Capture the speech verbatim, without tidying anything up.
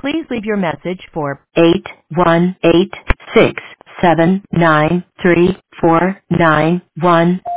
Please leave your message for eight one eight six seven nine three four nine one.